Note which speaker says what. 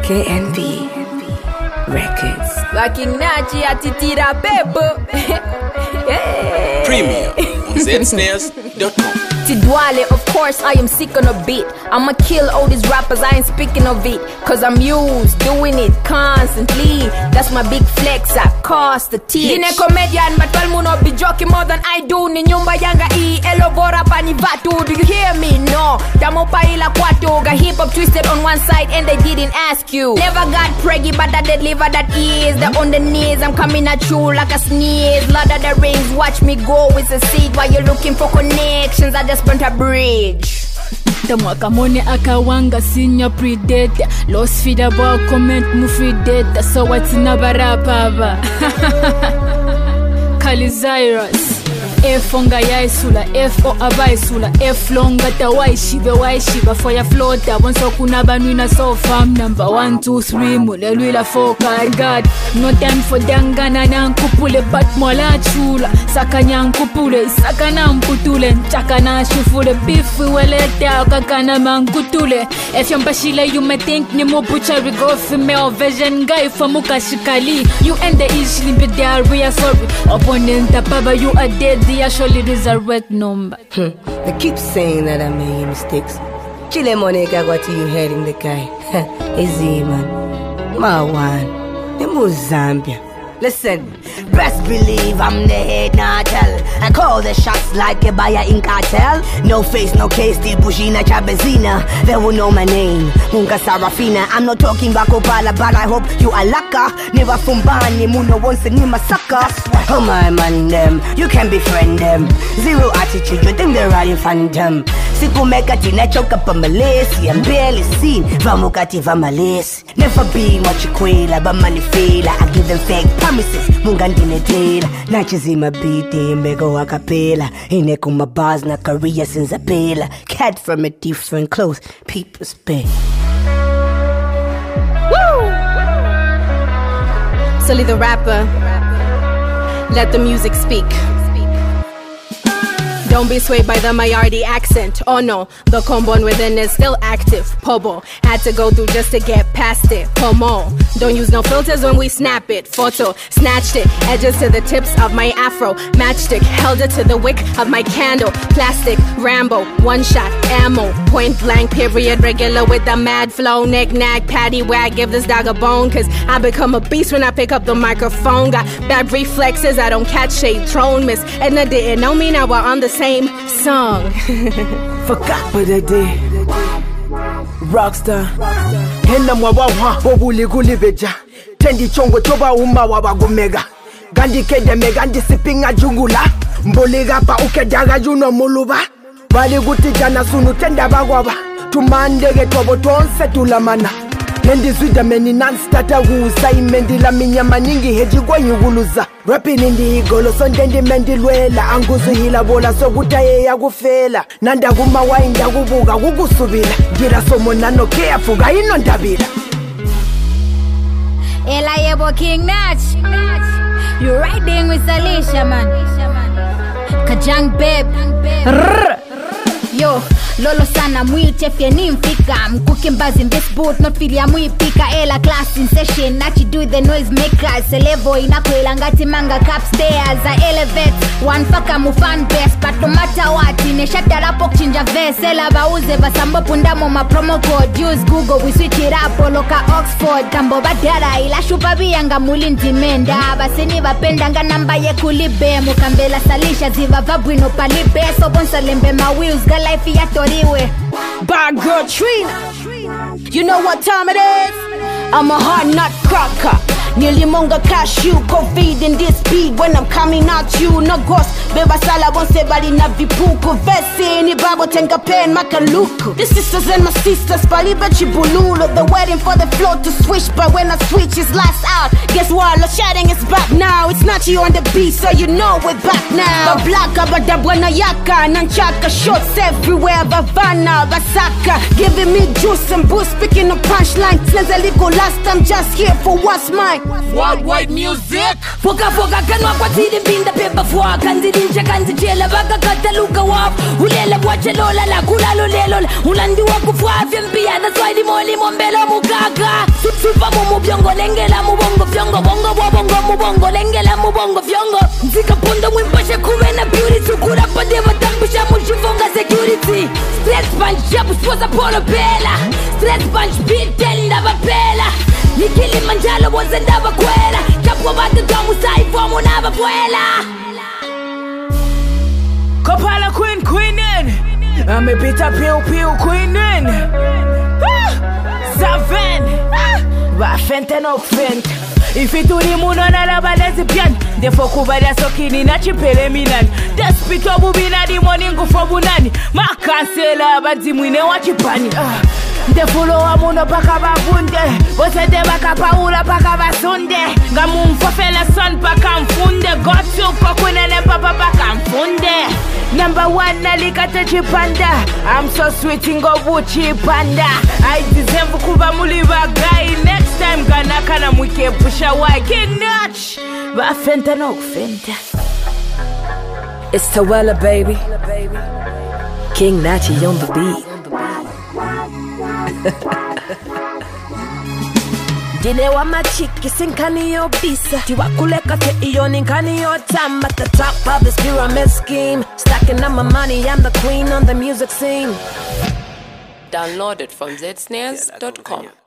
Speaker 1: KNB Records.
Speaker 2: Working Nachi atitira pepo.
Speaker 3: Premium on zsnares.com.
Speaker 2: Tidwale, of course I am sick on a beat. I'ma kill all these rappers, I ain't speaking of it. Cause I'm used, doing it constantly. That's my big flex, I cost the teach. Dine comedian, but all muno be joking more than I do. Ni nyumba yanga elobora pani vatu. Do you hear me? No. Damo paila kwatu. Got hip hop twisted on one side and they didn't ask you. Never got preggy, but I deliver that is. They're on the knees, I'm coming at you like a sneeze. Lord of the Rings, watch me go with a seed. While you're looking for connections, I just burnt a bridge.
Speaker 4: Tamwakamone akawanga sinya predator. Lost feed about comment mu free data. So what's in a barapava? Kalizyrus F onga yaisula, F o abaisula, F longa tawaishiba for your floater. Once okunaba nina so farm number 1, 2, 3 mulelwila 4 God. No time for dangana na nkupule but mola chula. Sakanya nkupule, sakana mputule, nchakana shufule, beef weleta kakana mankutule. If yombashile you may think ni mobucha go female version guy for mukashikali. You end the issue be diarrhea sorry. Opponent baba you are dead. Actually resurrect number.
Speaker 1: They keep saying that I made mistakes. Chile Monica got you heading the guy. Easy man. My one. They move Zambia. Listen, best believe I'm the head natal. I call the shots like a buyer in cartel. No face, no case, the Bushina Chabezina. They will know my name, Munga Sarafina. I'm not talking Bakopala, but I hope you are laka. Never fumbani, Muno wants a nima sucker. Oh my man, them, you can befriend them. Zero attitude, you think they're riding phantom. Siku meka tina choka pa malesi. I'm barely seen, vamukati vamalesi. Never been what you quail, but manifela. I give them fake promises, mungandine tela. Nachizima biti, mbego wakapela. Inekuma bars na career since a pela. Cat from a different clothes, people's pay.
Speaker 2: Woo! Sully the rapper, let the music speak. Don't be swayed by the Mayardi accent. Oh no, the combone within is still active. Pobo, had to go through just to get past it. Pomo, don't use no filters when we snap it. Photo, snatched it, edges to the tips of my afro. Matchstick, held it to the wick of my candle. Plastic, Rambo, one shot, ammo. Point blank, period, regular with the mad flow. Knick-knack, patty wag, give this dog a bone. Cause I become a beast when I pick up the microphone. Got bad reflexes, I don't catch shade. Throne miss, Edna didn't know me, now we're on the same song.
Speaker 5: Forgot for the day. Rockstar Hena mwawawa Bobuli gulibeja Tendi chongo choba uma wabagumega Gandi kedeme gandi sipinga jungula Mboliga pa ukedaga juno muluba Wali guti jana sunu tenda bagwaba Tumandege tobo tonse tulamana Nendi zwida meni non-starter wusa Imendi la minyama nyingi heji kwa nyuguluza Rapping indi igolo sondendi mendi lwela Anguzu hila bola so gutaye ya gufela Nanda guma wa inda gubuga gugusubila Gira somo nano kea fuga ino ndabila
Speaker 6: Ela yebo King Nach. You riding with Alicia man. Kajang babe. Yo, lolo sana mwite fye nimfika. Mkuke mbazi in this boat, not fili ya mwipika. Ela class in session, nachi do the noise makers. Elevo inakwela ngati manga upstairs. I elevate, one faka mufan best. But no matter what, ineshata rapo kuchinja verse. Ela bauze basambo pundamo ma promo code. Use Google, we switch it up, loka Oxford. Kambo badara, ila shupa biyanga mulinti menda. Basini bapenda nga namba ye kulibe. Mukambela salisha ziva vabwino palibe. So bonsa lembe ma wheels, life ya toriwe.
Speaker 2: Bad girl Trina, you know what time it is? I'm a hard nut cracker. Nilimonga cashew, COVID in this speed when I'm coming at you. No ghost, beba sala bonse bali na vipuko. Vesi ni babo tenga pen makaluku. The sisters and my sisters, bali bechi bululo. They're waiting for the flow to switch, but when I switch it's last out. Guess what, Lo Shading is back now. It's not you on the beat, so you know we're back now. Bablaka, badabwana yaka, nanchaka. Shots everywhere, Bavana, Basaka. Giving me juice and boost, speaking of punchline. Since I leave go last, I'm just here for what's mine.
Speaker 3: Worldwide music.
Speaker 4: Foka kanwa kwa tidi binda pepa fwa. Kanzi dincha kanzi jela baka kataluka wap. Ulela wache lola la kula lolela. Ulandi waku fwa vyempia na swahili moli mombelo mukaka.
Speaker 2: mubongo lengela mubongo fyongo bongo bobongo mubongo lengela mubongo fyongo nzikapondo mwimboshe kubena beauty tukura pade batambusha mushifonga security stress punch jabu sposa polo pela stress punch beat tenda bapela nikili manjalo boze ndaba kwela chapo batu tamu sai fomu naba kwela Kopala queenin I'm a bit of pill queenin Zaven Va fente no fente Ifituri muno na la balezi pian Defo kubalia sokini na chipele minani Despito bubina di moningu fobunani Makansela abadi mwine wa chipani Ndefulo wa muno paka babunde Bosede baka paula paka basunde Ngamu mfofele son paka mfunde Gotu kokunene papa paka mfunde Number 1 nalikate chipanda I'm so sweet ingo buchi panda I deserve kuba muliva guy Next time ganaka na mwike pusha wa King Natch Ba fenta no fenta
Speaker 7: It's Tawella baby King Natchy on the beat Dine wa machiki sinkani yo bisa Tiwa kuleka te iyo ninkani yo tam At the top of this pyramid scheme Stacking up my money, I'm the queen on the music scene
Speaker 8: Download it from zsnares.com.